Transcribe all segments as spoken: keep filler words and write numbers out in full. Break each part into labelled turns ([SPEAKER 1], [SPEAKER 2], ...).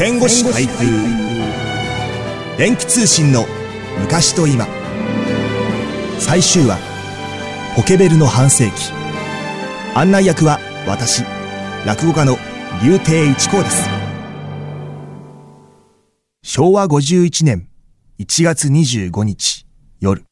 [SPEAKER 1] 戦後史開封電気通信の昔と今最終話ポケベルの半世紀。案内役は私落語家の柳亭一光です。しょうわごじゅういちねんいちがつにじゅうごにち夜、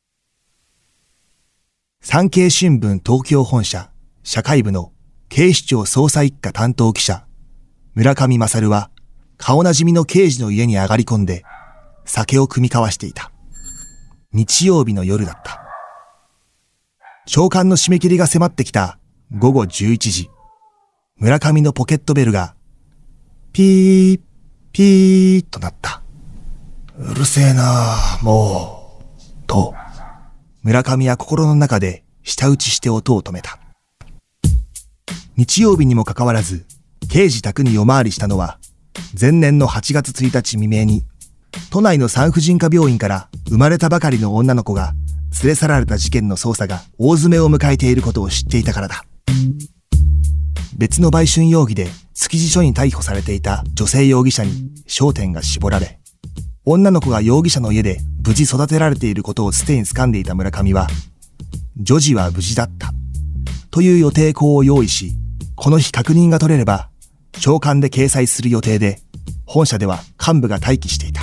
[SPEAKER 1] 産経新聞東京本社社会部の警視庁捜査一課担当記者村上勝は顔なじみの刑事の家に上がり込んで酒を酌み交わしていた。日曜日の夜だった。朝刊の締め切りが迫ってきたごごじゅういちじ、村上のポケットベルがピーピーとなった。うるせえなあもうと村上は心の中で舌打ちして音を止めた。日曜日にもかかわらず刑事宅に夜回りしたのは前年のはちがつついたち未明に都内の産婦人科病院から生まれたばかりの女の子が連れ去られた事件の捜査が大詰めを迎えていることを知っていたからだ。別の売春容疑で築地署に逮捕されていた女性容疑者に焦点が絞られ、女の子が容疑者の家で無事育てられていることをすでに掴んでいた村上は、女児は無事だったという予定稿を用意し、この日確認が取れれば朝刊で掲載する予定で、本社では幹部が待機していた。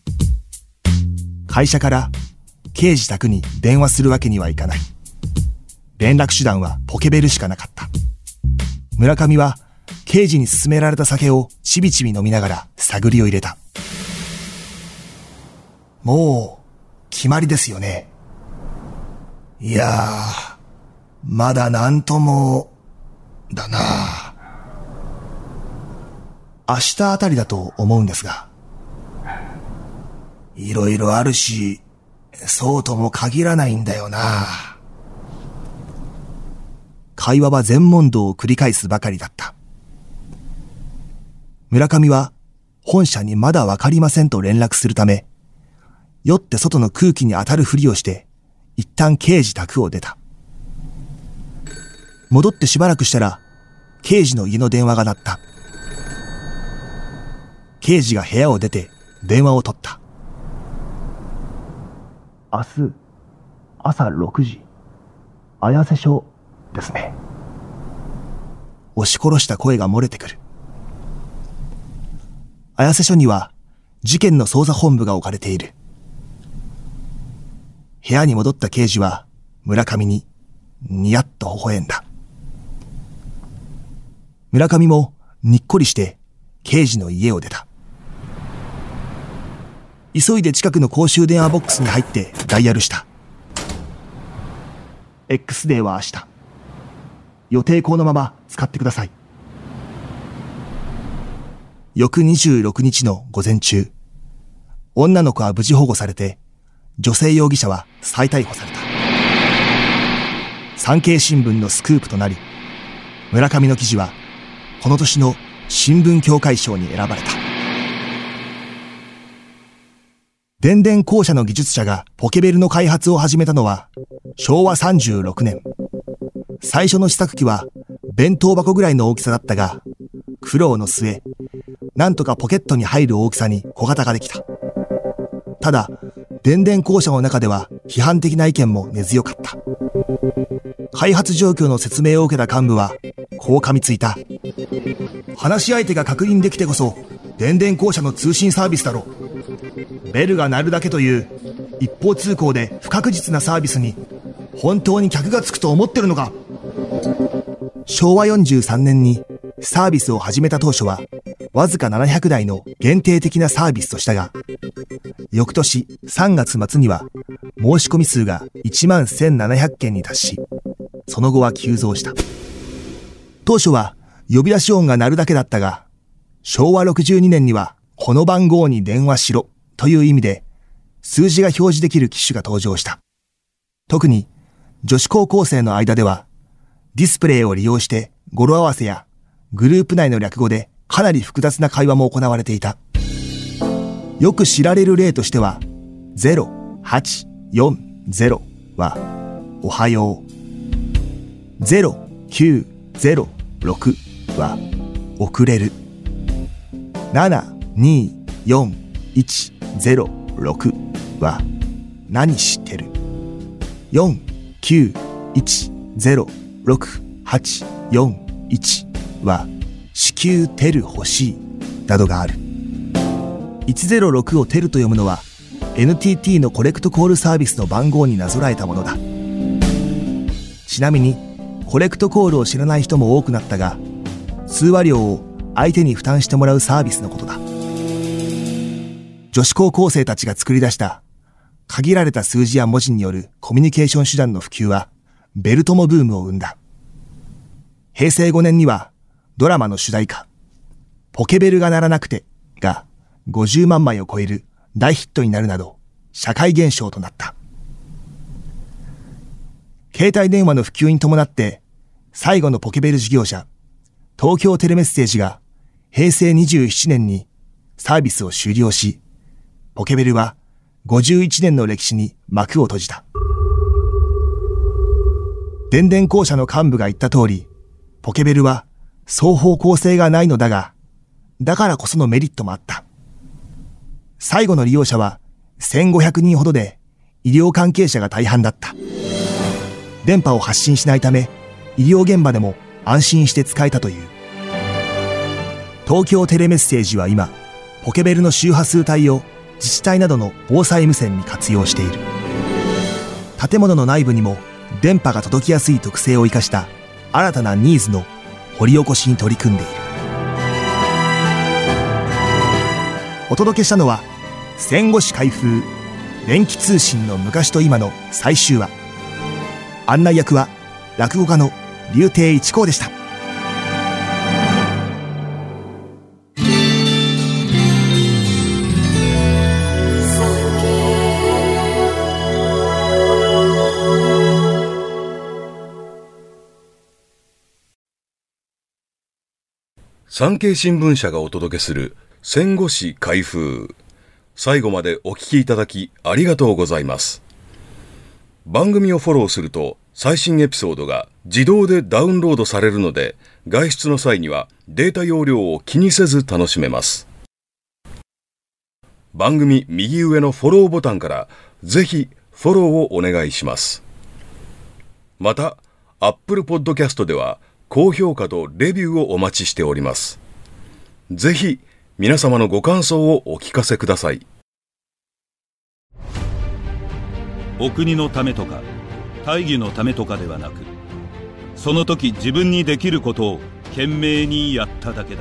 [SPEAKER 1] 会社から刑事宅に電話するわけにはいかない。連絡手段はポケベルしかなかった。村上は刑事に勧められた酒をちびちび飲みながら探りを入れた。もう決まりですよね。いやー、まだなんともだな。明日あたりだと思うんですが。いろいろあるし、そうとも限らないんだよな。会話は全問答を繰り返すばかりだった。村上は本社にまだわかりませんと連絡するため、酔って外の空気に当たるふりをして一旦刑事宅を出た。戻ってしばらくしたら刑事の家の電話が鳴った。刑事が部屋を出て電話を取った。明日朝ろくじ、綾瀬署ですね。押し殺した声が漏れてくる。綾瀬署には事件の捜査本部が置かれている。部屋に戻った刑事は村上にニヤッと微笑んだ。村上もにっこりして刑事の家を出た。急いで近くの公衆電話ボックスに入ってダイヤルした。X デーは明日。予定項のまま使ってください。翌にじゅうろくにちの午前中、女の子は無事保護されて、女性容疑者は再逮捕された。産経新聞のスクープとなり、村上の記事はこの年の新聞協会賞に選ばれた。電電公社の技術者がポケベルの開発を始めたのはしょうわさんじゅうろくねん。最初の試作機は弁当箱ぐらいの大きさだったが、苦労の末、なんとかポケットに入る大きさに小型ができた。ただ、電電公社の中では批判的な意見も根強かった。開発状況の説明を受けた幹部はこう噛みついた。話し相手が確認できてこそ電電公社の通信サービスだろう。ベルが鳴るだけという一方通行で不確実なサービスに本当に客がつくと思ってるのか。しょうわよんじゅうさんねんにサービスを始めた当初はわずかななひゃくだいの限定的なサービスとしたが、翌年さんがつまつには申し込み数がいちまんせんななひゃくけんに達し、その後は急増した。当初は呼び出し音が鳴るだけだったが、しょうわろくじゅうにねんにはこの番号に電話しろという意味で数字が表示できる機種が登場した。特に女子高校生の間ではディスプレイを利用して語呂合わせやグループ内の略語でかなり複雑な会話も行われていた。よく知られる例としてはゼロはちよんゼロはおはよう、ゼロきゅうゼロろくは遅れる、ななによんいちゼロろくは何知ってる？ よんきゅういちゼロろくはちよんいち は至急テル欲しいなどがある。いちゼロろくをテルと読むのは エヌティーティー のコレクトコールサービスの番号になぞらえたものだ。ちなみにコレクトコールを知らない人も多くなったが、通話料を相手に負担してもらうサービスのことだ。女子高校生たちが作り出した限られた数字や文字によるコミュニケーション手段の普及はベル友ブームを生んだ。へいせいごねんにはドラマの主題歌ポケベルが鳴らなくてがごじゅうまんまいを超える大ヒットになるなど社会現象となった。携帯電話の普及に伴って最後のポケベル事業者東京テレメッセージがへいせいにじゅうななねんにサービスを終了し、ポケベルはごじゅういちねんの歴史に幕を閉じた。電電公社の幹部が言った通り、ポケベルは双方向性がないのだが、だからこそのメリットもあった。最後の利用者はせんごひゃくにんほどで、医療関係者が大半だった。電波を発信しないため、医療現場でも安心して使えたという。東京テレメッセージは今、ポケベルの周波数帯を自治体などの防災無線に活用している。建物の内部にも電波が届きやすい特性を生かした新たなニーズの掘り起こしに取り組んでいる。お届けしたのは戦後史開封電気通信の昔と今の最終話。案内役は落語家の柳亭一光でした。
[SPEAKER 2] 産経新聞社がお届けする戦後史開封。最後までお聞きいただきありがとうございます。番組をフォローすると最新エピソードが自動でダウンロードされるので、外出の際にはデータ容量を気にせず楽しめます。番組右上のフォローボタンからぜひフォローをお願いします。また、Apple Podcast では高評価とレビューをお待ちしております。ぜひ皆様のご感想をお聞かせください。
[SPEAKER 3] お国のためとか大義のためとかではなく、その時自分にできることを懸命にやっただけだ。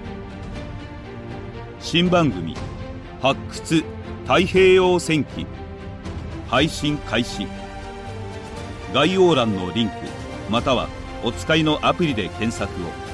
[SPEAKER 3] 新番組発掘太平洋戦記配信開始。概要欄のリンクまたはお使いのアプリで検索を。